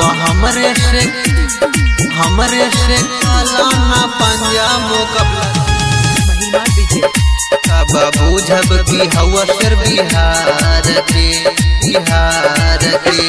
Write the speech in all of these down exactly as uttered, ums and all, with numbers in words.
हमरे से हमरे से कालाना पंजा मुकबला तब बुझब की हवा सिर बिहार के बिहार के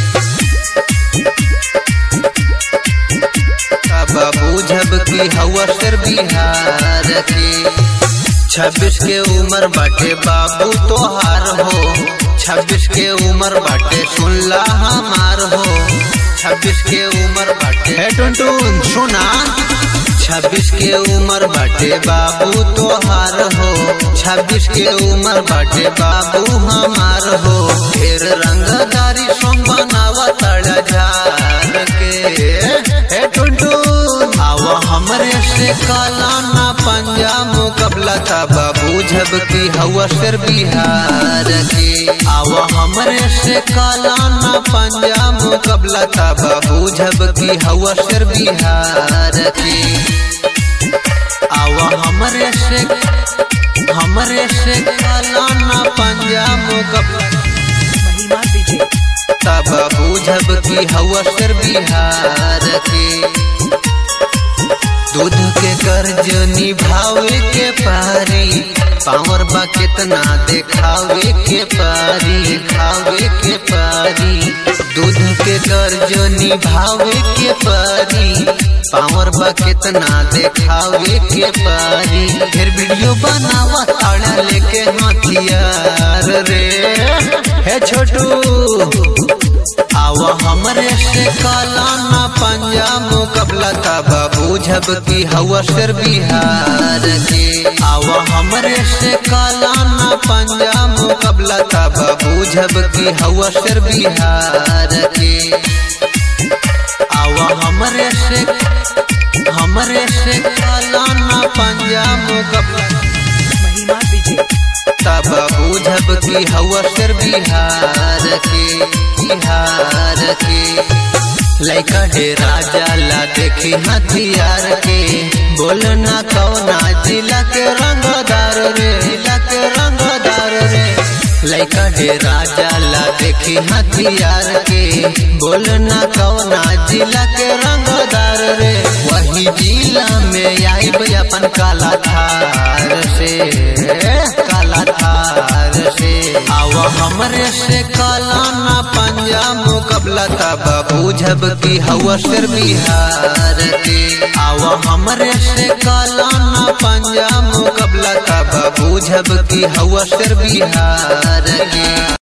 तब बुझब की हवा सिर बिहार के। छब्बीस के उम्र बाटे बाबू तोहार हो, छब्बीस के उम्र बाटे सुनला हमार हो, छब्बीस के उम्र बाटे टुनटुन सुना। छब्बीस के उम्र बाटे बाबू तोहार हो, छब्बीस के उम्र बाटे बाबू हमार हो। ढेर रंगदारी सोम बनावा तड़ा झार के टुनटुन आवा हमरे से कालाना पंजा मुकबला तब बुझब की हवा सिर बिहार के। आवा हमरे से कालाना पंजा मुकबला तब बुझब की हवा सिर बिहार के। आवा हमरे से हमरे से कालाना पंजा मुकबला तब बुझब की हवा सिर बिहार के। दूध के कर्ज निभावे के पारी, पावर बा कितना देखावे के पारी खावे के पारी। दूध के कर्ज निभावे के पारी, पावर बा कितना देखावे के पारी। फिर वीडियो बनावा ताड़ा लेके हथियार रे हे छोटू। आवा हमरे से कालाना पंजा मुकबला तब बुझब की हवा सिर बिहार के। आवा हमरे से कालाना पंजा मुकबला तब बुझब की हवा सिर बिहार के। आवा हमरे से हमरे से कालाना पंजा मुकबला तब बुझब की हवा सिर बिहार के बिहार के। लइका डे राजा ला देखी हथियार के, बोलना कौना जिला के रंगदार रे जिला के रंगदार रे। लइका डे राजा ला देखी हथियार के, बोलना कौना जिला के रंगदार रे। वही जिला में आइब अपन काला थार से काला थार से। आवा हमरे से कालाना पंजा मुकबला तब बुझब की हवा सिर बिहार के। आवा हमरे से कालाना पंजा मुकबला तब बुझब की हवा सिर बिहार के।